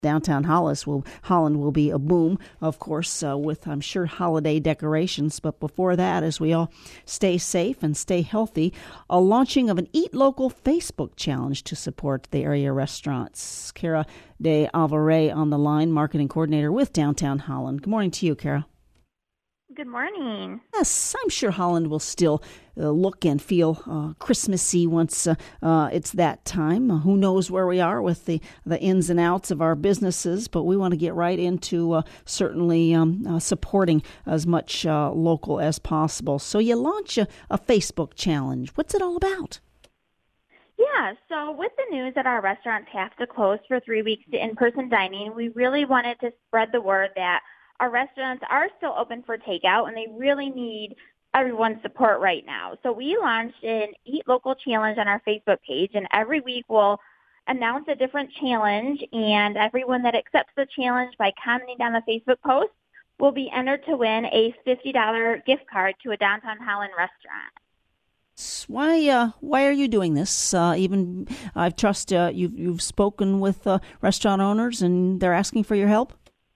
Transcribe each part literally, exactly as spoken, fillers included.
Downtown Hollis will, Holland will be a boom, of course, uh, with, I'm sure, holiday decorations. But before that, as we all stay safe and stay healthy, a launching of an Eat Local Facebook challenge to support the area restaurants. Kara De Alvarez on the line, marketing coordinator with Downtown Holland. Good morning to you, Kara. Good morning. Yes, I'm sure Holland will still uh, look and feel uh, Christmassy once uh, uh, it's that time. Uh, who knows where we are with the, the ins and outs of our businesses, but we want to get right into uh, certainly um, uh, supporting as much uh, local as possible. So you launch a, a Facebook challenge. What's it all about? Yeah, so with the news that our restaurants have to close for three weeks to in-person dining, we really wanted to spread the word that our restaurants are still open for takeout, and they really need everyone's support right now. So we launched an Eat Local Challenge on our Facebook page, and every week we'll announce a different challenge, and everyone that accepts the challenge by commenting on the Facebook post will be entered to win a fifty dollars gift card to a Downtown Holland restaurant. Why? Uh, why are you doing this? Uh, even I trust uh, you've you've spoken with uh, restaurant owners, and they're asking for your help.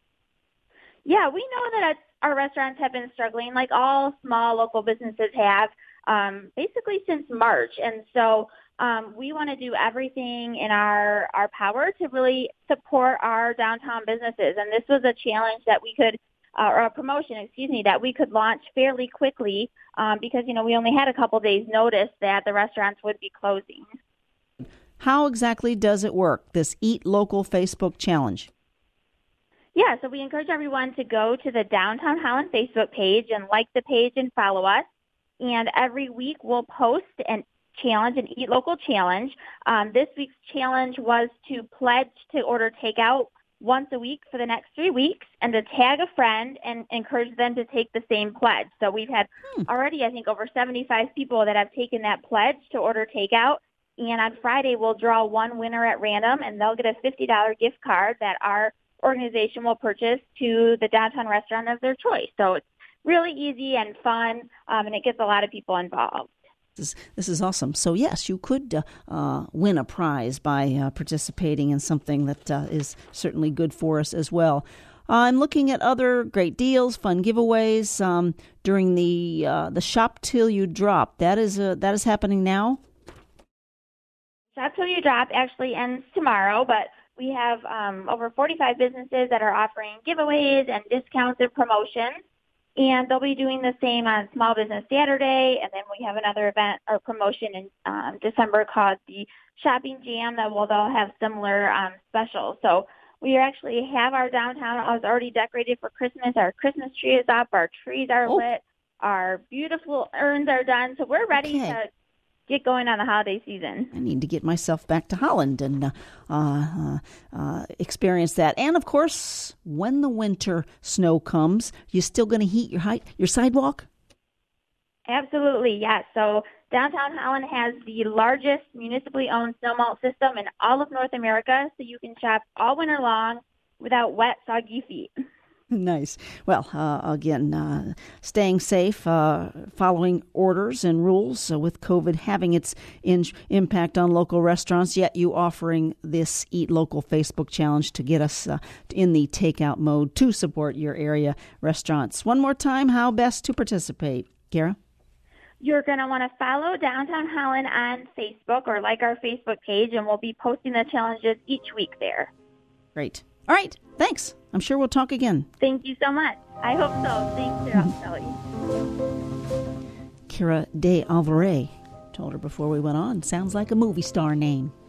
Yeah, we know that our restaurants have been struggling, like all small local businesses have, um, basically since March. And so um, we want to do everything in our, our power to really support our downtown businesses. And this was a challenge that we could, uh, or a promotion, excuse me, that we could launch fairly quickly um, because, you know, we only had a couple days notice that the restaurants would be closing. How exactly does it work, this Eat Local Facebook challenge? Yeah, so we encourage everyone to go to the Downtown Holland Facebook page and like the page and follow us. And every week we'll post an challenge, an Eat Local challenge. Um, this week's challenge was to pledge to order takeout once a week for the next three weeks and to tag a friend and encourage them to take the same pledge. So we've had hmm. already, I think, over seventy-five people that have taken that pledge to order takeout. And on Friday, we'll draw one winner at random, and they'll get a fifty dollars gift card that our organization will purchase to the downtown restaurant of their choice. So it's really easy and fun, um, and it gets a lot of people involved. This is, this is awesome. So, yes, you could uh, uh, win a prize by uh, participating in something that uh, is certainly good for us as well. Uh, I'm looking at other great deals, fun giveaways um, during the uh, the Shop Till You Drop. That is uh, that is happening now? Shop Till You Drop actually ends tomorrow, but we have um, over forty-five businesses that are offering giveaways and discounts and promotions, and they'll be doing the same on Small Business Saturday, and then we have another event or promotion in um, December called the Shopping Jam that will they'll have similar um, specials. So we actually have our downtown is already decorated for Christmas. Our Christmas tree is up, our trees are oh. lit, our beautiful urns are done, so we're ready okay. to get going on the holiday season. I need to get myself back to Holland and uh, uh, uh, experience that. And, of course, when the winter snow comes, you still going to heat your height, your sidewalk? Absolutely, yes. So Downtown Holland has the largest municipally owned snow melt system in all of North America, so you can shop all winter long without wet, soggy feet. Nice. Well, uh, again, uh, staying safe, uh, following orders and rules uh, with COVID having its in- impact on local restaurants, yet you offering this Eat Local Facebook challenge to get us uh, in the takeout mode to support your area restaurants. One more time, how best to participate? Kara? You're going to want to follow Downtown Holland on Facebook or like our Facebook page, and we'll be posting the challenges each week there. Great. All right. Thanks. I'm sure we'll talk again. Thank you so much. I hope so. Thanks, Kelly. Kara De Alvarez. Told her before we went on. Sounds like a movie star name.